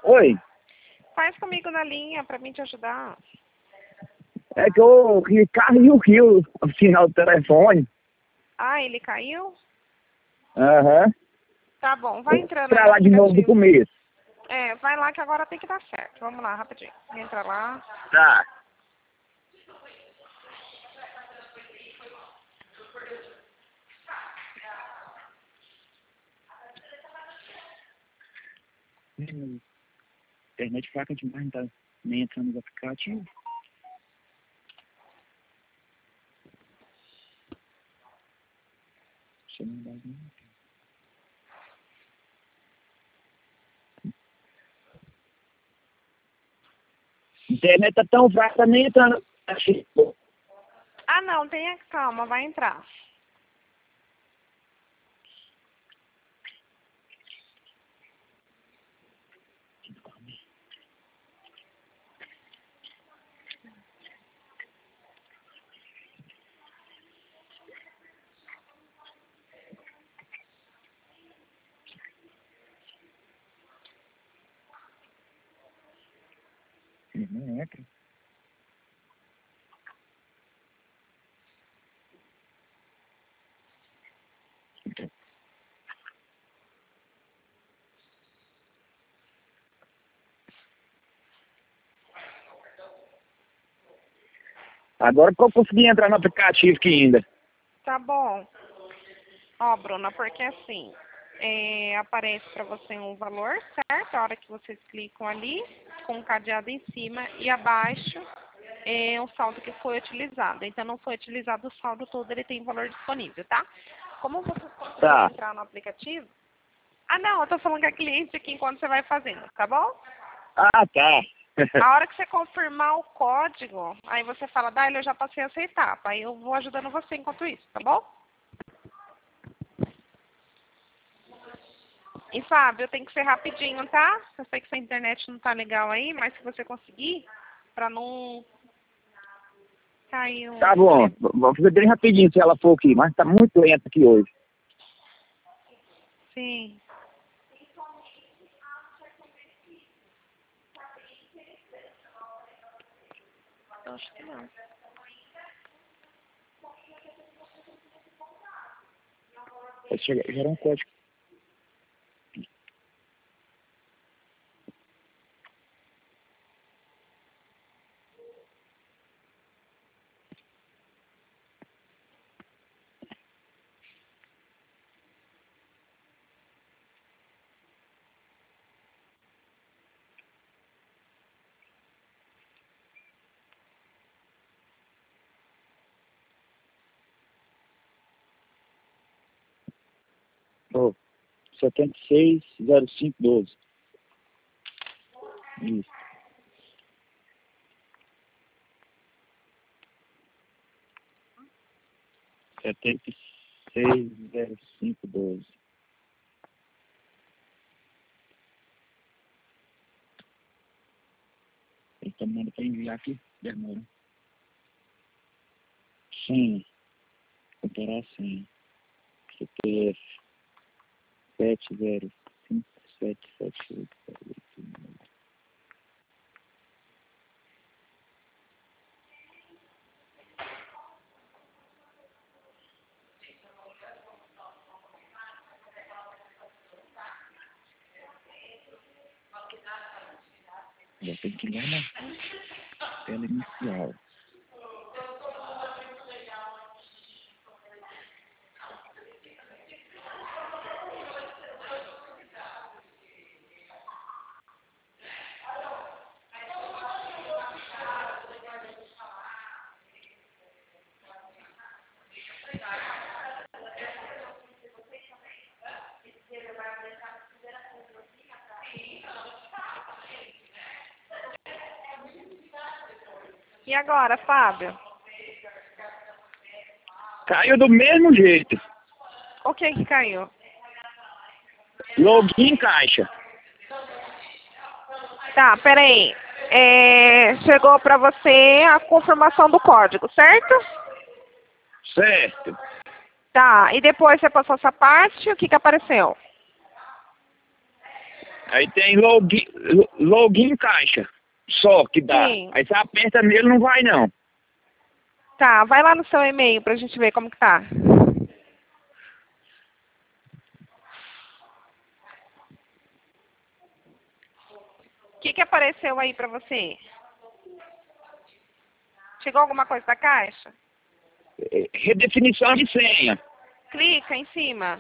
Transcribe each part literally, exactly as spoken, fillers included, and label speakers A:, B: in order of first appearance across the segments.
A: Oi,
B: Faz comigo na linha pra mim te ajudar.
A: é que eu caiu aqui o o sinal do telefone.
B: Ah, ele caiu?
A: Aham.
B: Tá bom, vai
A: Vou
B: entrando aí
A: entrar
B: no
A: lá de novo do
B: aplicativo.
A: começo.
B: É, vai lá que agora tem que dar certo. Vamos lá, rapidinho. Entra lá.
A: Tá. Hum, Internet fraca demais, não tá nem entrando no aplicativo. Deixa eu mandar aqui. Internet tá tão fraca, tá nem entrando.
B: Ah, não, tenha calma, vai entrar.
A: Não entra. Agora que eu consegui entrar no aplicativo aqui ainda.
B: Tá bom. Ó, Bruna, porque assim, é, aparece pra você um valor, certo? A hora que vocês clicam ali, com o cadeado em cima e abaixo é o saldo que foi utilizado. Então, não foi utilizado o saldo todo, ele tem valor disponível, tá? Como vocês conseguiram
A: Tá.
B: entrar no aplicativo? Ah, não, eu tô falando com a cliente aqui enquanto você vai fazendo, tá bom?
A: Ah, tá.
B: A hora que você confirmar o código, aí você fala, Daila, eu já passei essa etapa. Aí eu vou ajudando você enquanto isso, tá bom? E Fábio, tem que ser rapidinho, tá? Eu sei que sua internet não tá legal aí, mas se você conseguir, pra não cair um...
A: Tá bom. Vou fazer bem rapidinho se ela for aqui, mas tá muito lento aqui hoje.
B: Sim. Eu acho que não.
A: Vai chegar, gerar um código. Oh, setenta e seis, zero cinco, doze. Isso. setenta e seis, zero cinco, doze. Ele tá mandando pra enviar aqui. Demora. Sim. Comparar sim. C P F sete zero cinco sete sete oito oito nove. Já tem que ir lá na tela inicial.
B: E agora, Fábio?
A: Caiu do mesmo jeito.
B: O que que caiu?
A: Login caixa.
B: Tá, peraí. É, chegou pra você a confirmação do código, certo?
A: Certo.
B: Tá, e depois você passou essa parte, o que que apareceu?
A: Aí tem login, login caixa. Só que dá.
B: Sim.
A: Aí você aperta nele, não vai não.
B: Tá, vai lá no seu e-mail pra gente ver como que tá. O que que apareceu aí pra você? Chegou alguma coisa da caixa?
A: É, redefinição de senha.
B: Clica em cima.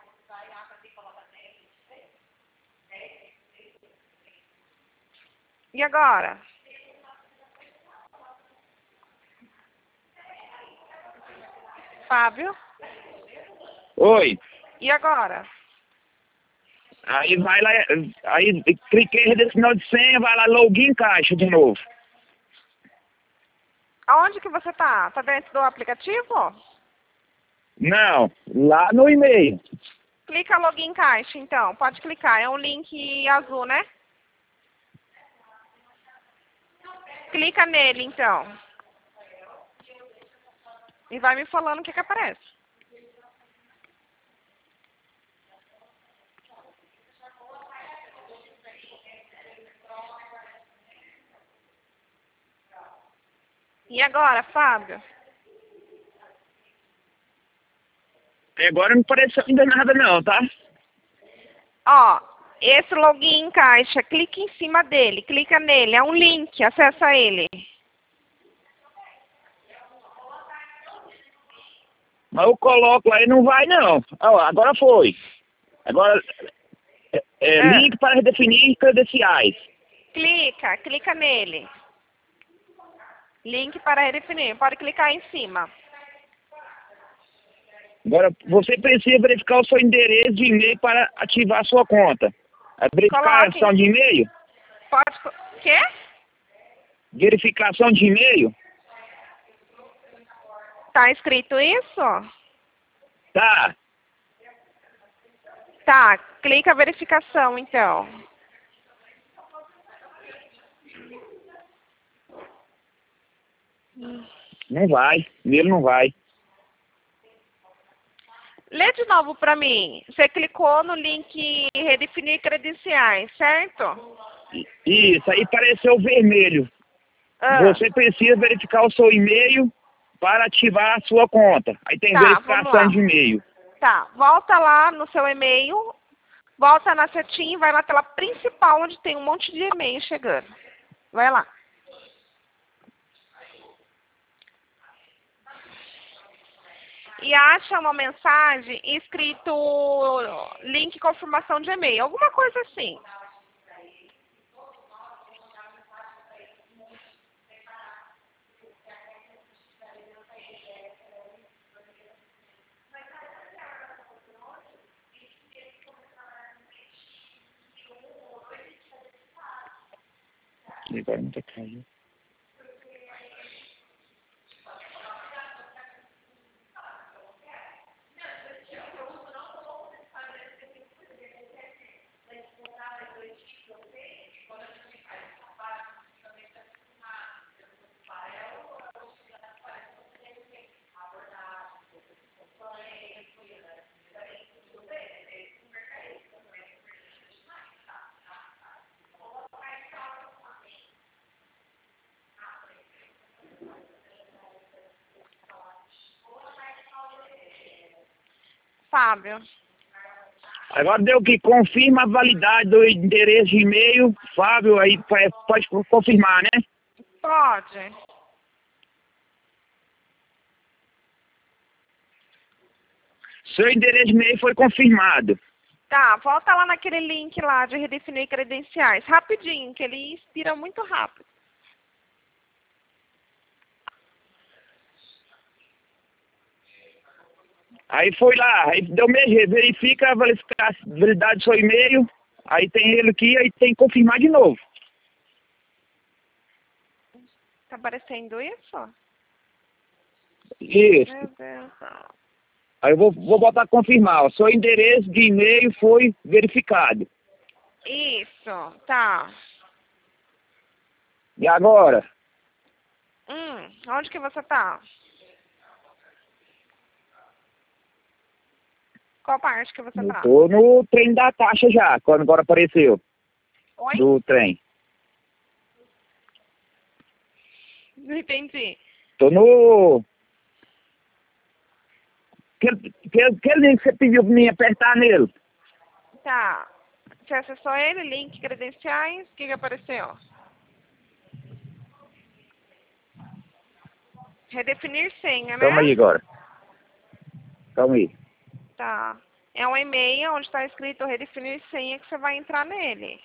B: E agora? Fábio?
A: Oi.
B: E agora?
A: Aí vai lá, aí cliquei em redefinição de senha, vai lá, login caixa de novo.
B: Aonde que você tá? Tá dentro do aplicativo?
A: Não, lá no e-mail.
B: Clica login caixa, então. Pode clicar. É um link azul, né? Clica nele, então. E vai me falando o que que aparece. E agora, Fábio?
A: Até agora não apareceu ainda nada não, tá?
B: Ó, esse login caixa, clica em cima dele. Clica nele. É um link. Acessa ele.
A: Mas eu coloco lá e não vai não. Ó, agora foi. Agora, é, é,
B: Ah.
A: link para redefinir credenciais.
B: Clica. Clica nele. Link para redefinir. Pode clicar em cima.
A: Agora, você precisa verificar o seu endereço de e-mail para ativar a sua conta. A verificação
B: Coloque.
A: de e-mail?
B: Pode... co- Quê?
A: Verificação de e-mail?
B: Tá escrito isso?
A: Tá.
B: Tá. Clica verificação, então.
A: Não vai. Nele não vai.
B: Lê de novo para mim. Você clicou no link redefinir credenciais, certo?
A: Isso, aí apareceu vermelho.
B: Ah,
A: Você precisa verificar o seu e-mail para ativar a sua conta. Aí tem
B: Tá, vamos lá.
A: verificação de e-mail.
B: Tá, volta lá no seu e-mail, volta na setinha e vai na tela principal onde tem um monte de e-mail chegando. Vai lá. E acha uma mensagem escrito link confirmação de e-mail, alguma coisa assim.
A: Agora não tá caindo.
B: Fábio.
A: Agora deu que confirma a validade do endereço de e-mail. Fábio, aí pode pode confirmar, né?
B: Pode.
A: Seu endereço de e-mail foi confirmado.
B: Tá, volta lá naquele link lá de redefinir credenciais. Rapidinho, que ele expira muito rápido.
A: Aí foi lá, aí deu mesmo, verifica a validade do seu e-mail. Aí tem ele aqui, aí tem que confirmar de novo.
B: Tá aparecendo isso?
A: Isso.
B: Meu Deus. Não.
A: Aí eu vou, vou botar confirmar. O seu endereço de e-mail foi verificado.
B: Isso, tá.
A: E agora?
B: Hum, onde que você tá? Qual parte que você
A: Eu
B: tá?
A: tô no trem da taxa já, quando agora apareceu.
B: Oi?
A: do trem.
B: Não entendi.
A: Tô no... Aquele, aquele, aquele link que você pediu pra mim apertar nele.
B: Tá. Você acessou ele, link, credenciais, o que que apareceu? Redefinir senha, né?
A: Calma aí agora. Calma aí.
B: Tá. É um e-mail onde está escrito redefinir senha que você vai entrar nele.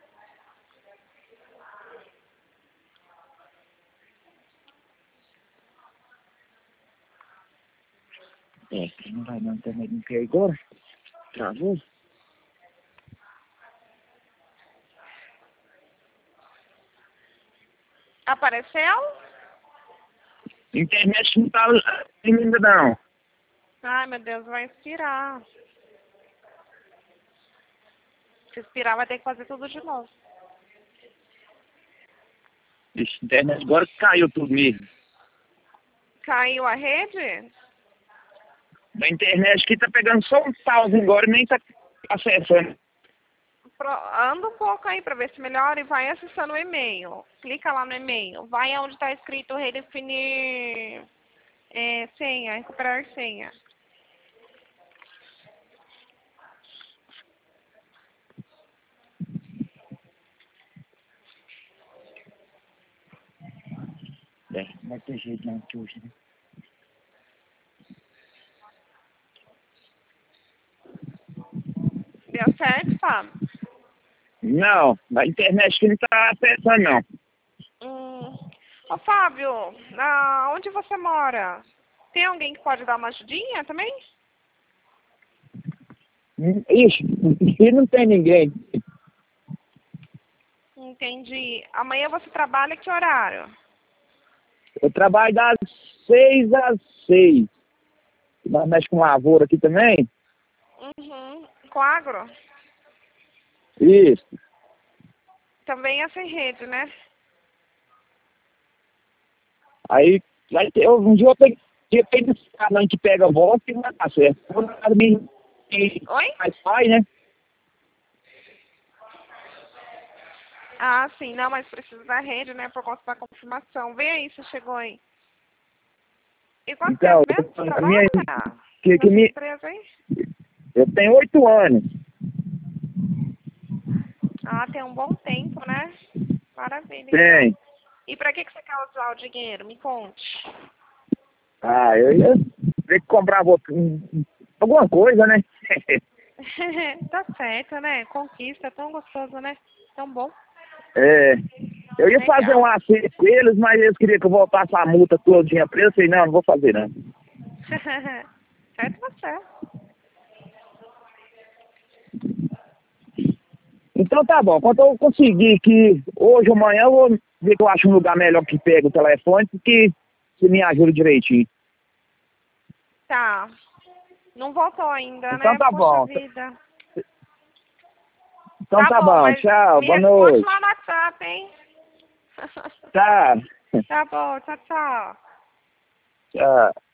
A: É, não vai não também não quer agora. Travou.
B: Apareceu?
A: Internet não tá ainda não.
B: Ai, meu Deus, vai expirar. Se expirar, vai ter que fazer tudo de novo.
A: Ixi, internet agora caiu tudo mesmo.
B: Caiu a rede?
A: A internet aqui tá pegando só um pause agora e nem tá acessando.
B: Pro, anda um pouco aí para ver se melhora e vai acessando o e-mail. Clica lá no e-mail. Vai onde está escrito redefinir é, senha, recuperar senha.
A: É, não vai ter jeito não que hoje, né?
B: Deu certo, Fábio?
A: Não, a internet aqui não tá acessando não.
B: Hum. Ô, Fábio, ah, onde você mora? Tem alguém que pode dar uma ajudinha também?
A: Ixi, aqui não tem ninguém.
B: Entendi. Amanhã você trabalha que horário?
A: Eu trabalho das seis às seis. Nós mexemos com lavoura aqui também.
B: Uhum. Com agro?
A: Isso.
B: Também é sem rede, né?
A: Aí vai ter, um dia eu tenho que ter esse cara que pega a volta e não vai dar certo.
B: Oi?
A: Mas pai, né?
B: Ah, sim. Não, mas precisa da rede, né? Por conta da confirmação. Vem aí, você chegou aí. E quanto
A: Então,
B: tempo mesmo você
A: a minha,
B: trabalha
A: que, que
B: nessa
A: me,
B: empresa aí?
A: eu tenho oito anos.
B: Ah, tem um bom tempo, né? Maravilha, então.
A: Tem.
B: E pra que, que você quer usar o dinheiro? Me conte.
A: Ah, eu ia ter que comprar outra- alguma coisa, né?
B: Tá certo, né? Conquista, tão gostoso, né? Tão bom.
A: É, eu ia fazer um
B: Legal.
A: acerto com eles, mas eles queriam que eu voltasse a multa todinha pra eles. Eu falei, não, não vou fazer não.
B: Certo, tá certo.
A: Então tá bom, quando eu conseguir que hoje ou amanhã eu vou ver que eu acho um lugar melhor que pega o telefone, porque você me ajuda direitinho.
B: Tá. Não voltou ainda,
A: Então
B: né?
A: tá
B: Poxa
A: bom.
B: vida.
A: Então
B: Tá
A: tá
B: bom,
A: bom,
B: mas
A: tchau,
B: me
A: boa
B: responde
A: noite.
B: lá no WhatsApp, hein?
A: Tá.
B: Tá bom, tchau, tchau.
A: Tchau.